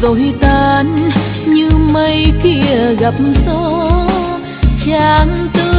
rồi tan như mây kia gặp gió, chán tư